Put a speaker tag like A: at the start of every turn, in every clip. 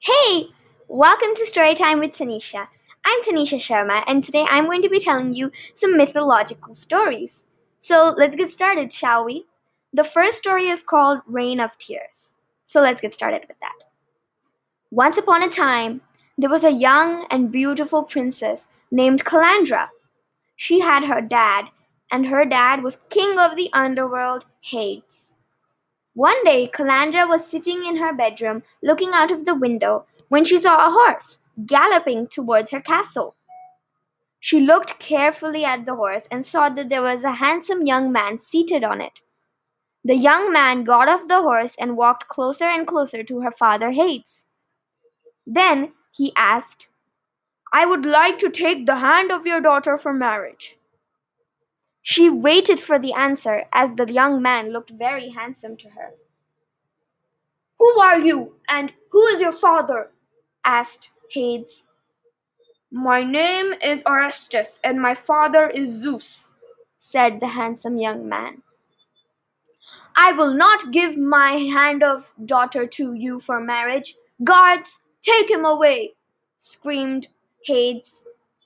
A: Hey, welcome to Storytime with Tanisha. I'm Tanisha Sharma, and today I'm going to be telling you some mythological stories. So let's get started, shall we? The first story is called Rain of Tears. So let's get started with that. Once upon a time, there was a young and beautiful princess named Calandra. She had her dad, and her dad was king of the underworld, Hades. One day, Calandra was sitting in her bedroom looking out of the window when she saw a horse galloping towards her castle. She looked carefully at the horse and saw that there was a handsome young man seated on it. The young man got off the horse and walked closer and closer to her father Hades. Then he asked, "I would like to take the hand of your daughter for marriage." She waited for the answer as the young man looked very handsome to her. "Who are you, and who is your father?" asked Hades. "My name is Orestes, and my father is Zeus," said the handsome young man. "I will not give my hand of daughter to you for marriage. Guards, take him away!" screamed Hades.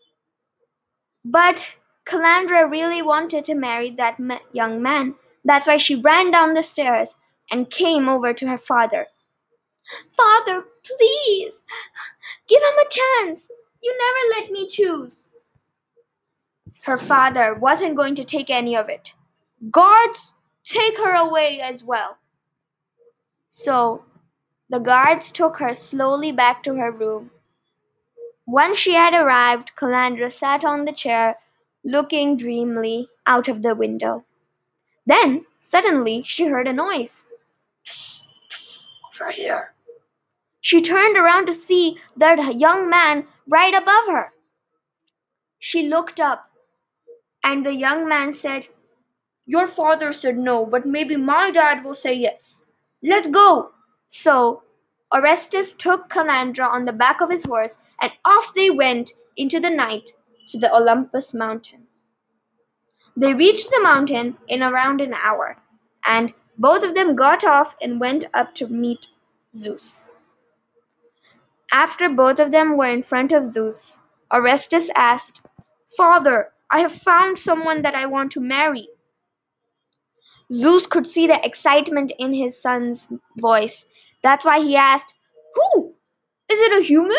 A: But Calandra really wanted to marry that young man. That's why she ran down the stairs and came over to her father. "Father, please, give him a chance. You never let me choose." Her father wasn't going to take any of it. "Guards, take her away as well." So the guards took her slowly back to her room. Once she had arrived, Calandra sat on the chair, looking dreamily out of the window. Then, suddenly, she heard a noise. "Psst, psst, over here." She turned around to see that young man right above her. She looked up, and the young man said, "Your father said no, but maybe my dad will say yes. Let's go." So Orestes took Calandra on the back of his horse, and off they went into the night to the Olympus mountain. They reached the mountain in around an hour, and both of them got off and went up to meet Zeus. After both of them were in front of Zeus, Orestes asked, "Father, I have found someone that I want to marry." Zeus could see the excitement in his son's voice. That's why he asked, "Who? Is it a human?"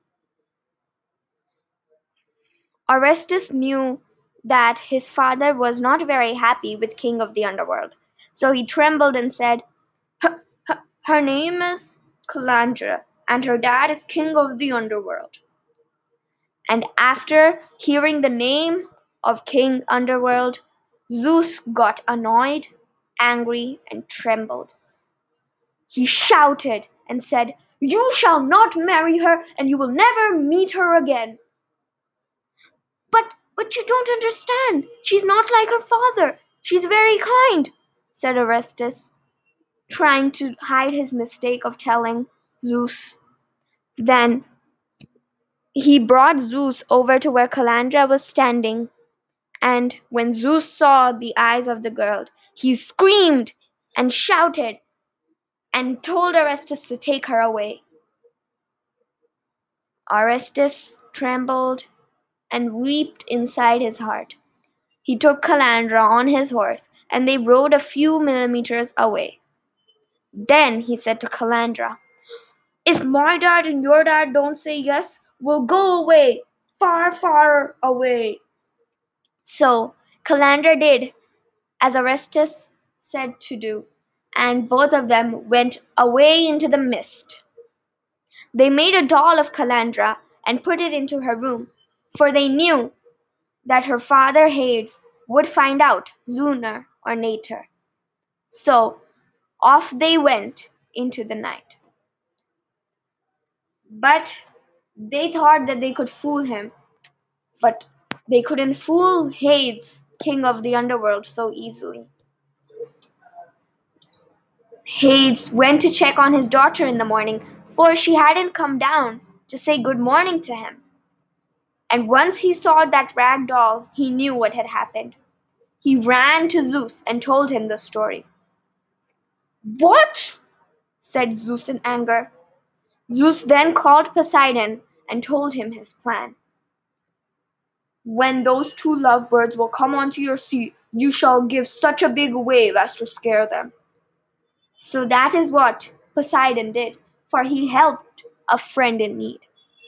A: Orestes knew that his father was not very happy with King of the Underworld. So he trembled and said, "Her name is Calandra, and her dad is King of the Underworld." And after hearing the name of King Underworld, Zeus got annoyed, angry, and trembled. He shouted and said, "You shall not marry her, and you will never meet her again." But you don't understand. She's not like her father. She's very kind," said Orestes, trying to hide his mistake of telling Zeus. Then he brought Zeus over to where Calandra was standing, and when Zeus saw the eyes of the girl, he screamed and shouted and told Orestes to take her away. Orestes trembled and wept inside his heart. He took Calandra on his horse, and they rode a few millimeters away. Then he said to Calandra, "If my dad and your dad don't say yes, we'll go away, far, far away." So Calandra did as Orestes said to do, and both of them went away into the mist. They made a doll of Calandra and put it into her room, for they knew that her father Hades would find out sooner or later. So off they went into the night. But they thought that they could fool him, but they couldn't fool Hades, king of the underworld, so easily. Hades went to check on his daughter in the morning, for she hadn't come down to say good morning to him. And once he saw that rag doll, he knew what had happened. He ran to Zeus and told him the story. "What?" said Zeus in anger. Zeus then called Poseidon and told him his plan. When those two lovebirds will come onto your sea, you shall give such a big wave as to scare them. So that is what Poseidon did, for he helped a friend in need.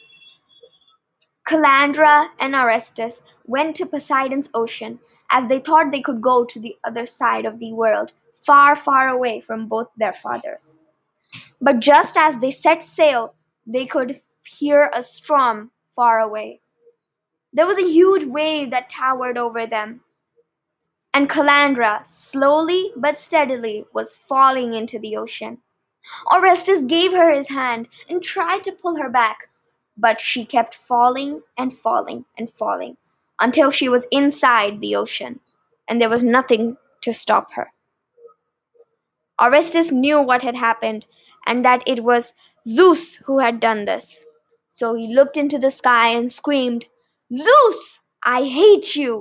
A: Calandra and Orestes went to Poseidon's ocean as they thought they could go to the other side of the world, far, far away from both their fathers. But just as they set sail, they could hear a storm far away. There was a huge wave that towered over them, and Calandra, slowly but steadily, was falling into the ocean. Orestes gave her his hand and tried to pull her back, but she kept falling and falling and falling until she was inside the ocean, and there was nothing to stop her. Orestes knew what had happened and that it was Zeus who had done this. So he looked into the sky and screamed, "Zeus, I hate you!"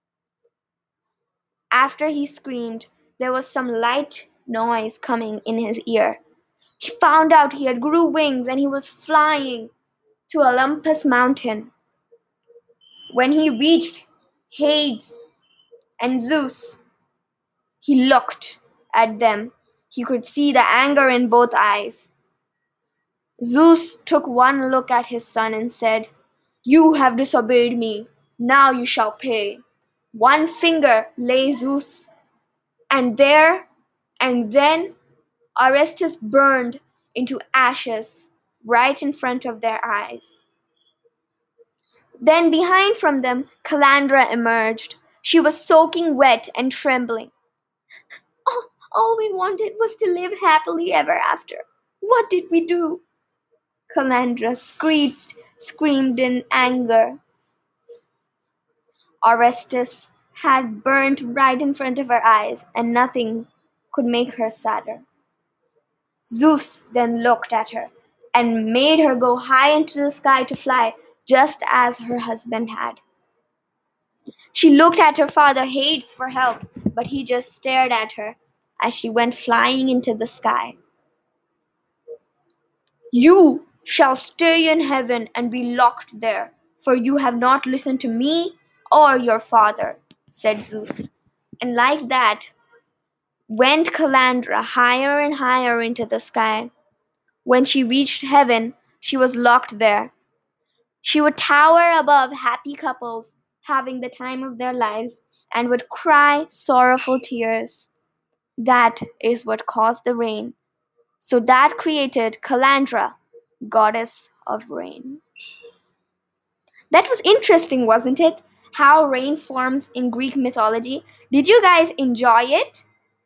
A: After he screamed, there was some light noise coming in his ear. He found out he had grew wings and he was flying to Olympus mountain. When he reached Hades and Zeus, he looked at them. He could see the anger in both eyes. Zeus took one look at his son and said, "You have disobeyed me. Now you shall pay." One finger lay Zeus, and there and then Orestes burned into ashes right in front of their eyes. Then behind from them, Calandra emerged. She was soaking wet and trembling. All we wanted was to live happily ever after. What did we do?" Calandra screamed in anger. Orestes had burnt right in front of her eyes, and nothing could make her sadder. Zeus then looked at her and made her go high into the sky to fly, just as her husband had. She looked at her father Hades for help, but he just stared at her as she went flying into the sky. "You shall stay in heaven and be locked there, for you have not listened to me or your father," said Zeus. And like that went Calandra higher and higher into the sky. When she reached heaven, she was locked there. She would tower above happy couples having the time of their lives and would cry sorrowful tears. That is what caused the rain. So that created Calandra, goddess of rain. That was interesting, wasn't it? How rain forms in Greek mythology. Did you guys enjoy it?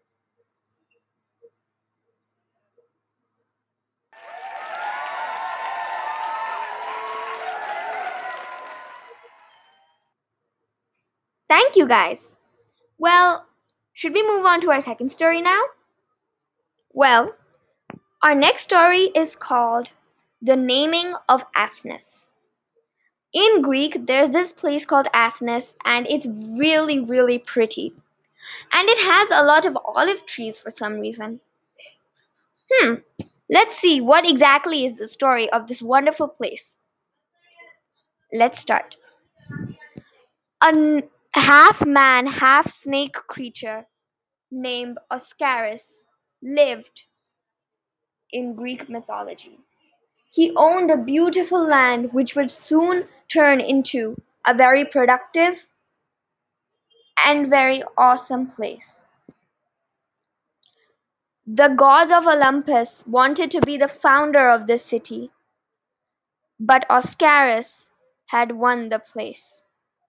A: Thank you guys. Well, should we move on to our second story now? Well, our next story is called The Naming of Athens. In Greek, there's this place called Athens, and it's really, really pretty. And it has a lot of olive trees for some reason. Hmm, let's see what exactly is the story of this wonderful place. Let's start. A half man, half snake creature named Oscaris lived in Greek mythology. He owned a beautiful land which would soon turn into a very productive and very awesome place. The gods of Olympus wanted to be the founder of this city, but Oscaris had won the place.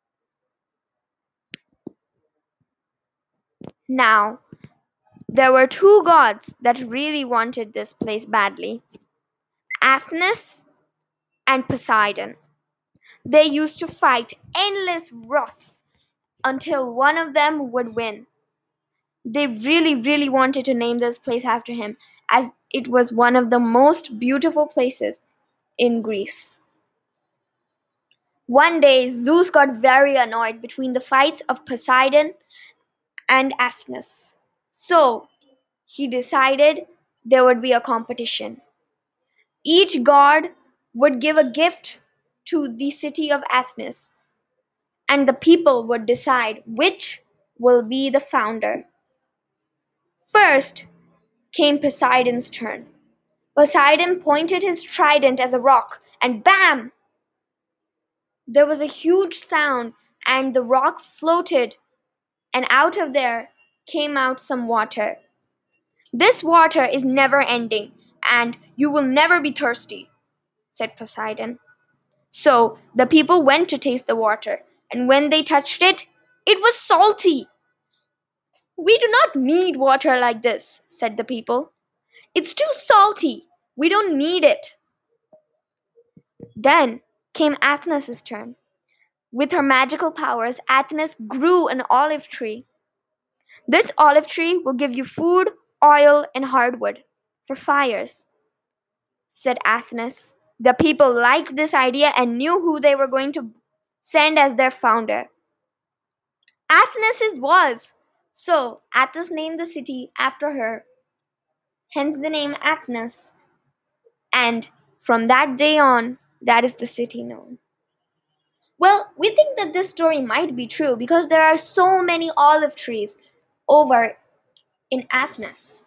A: Now, there were two gods that really wanted this place badly: Athens and Poseidon. They used to fight endless wraths until one of them would win. They really, really wanted to name this place after him, as it was one of the most beautiful places in Greece. One day, Zeus got very annoyed between the fights of Poseidon and Athens. So, he decided there would be a competition. Each god would give a gift to the city of Athens, and the people would decide which will be the founder. First came Poseidon's turn. Poseidon pointed his trident as a rock, and bam! There was a huge sound, and the rock floated, and out of there came out some water. This water is never ending, and you will never be thirsty, said Poseidon. So the people went to taste the water, and when they touched it, it was salty. We do not need water like this, said the people. It's too salty. We don't need it. Then came Athens' turn. With her magical powers, Athens grew an olive tree. This olive tree will give you food, oil, and hardwood for fires, said Athens. The people liked this idea and knew who they were going to send as their founder. Athens it was. So Athens named the city after her, hence the name Athens. And from that day on, that is the city known. Well, we think that this story might be true because there are so many olive trees over in Athens.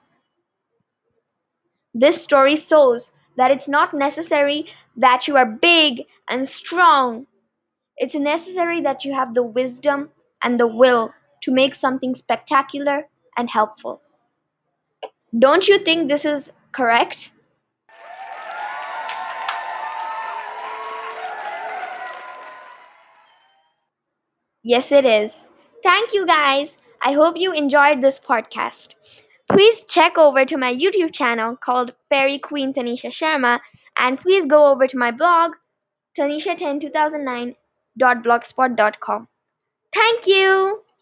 A: This story shows that it's not necessary that you are big and strong. It's necessary that you have the wisdom and the will to make something spectacular and helpful. Don't you think this is correct? Yes, it is. Thank you guys. I hope you enjoyed this podcast. Please check over to my YouTube channel called Fairy Queen Tanisha Sharma, and please go over to my blog tanisha102009.blogspot.com. Thank you.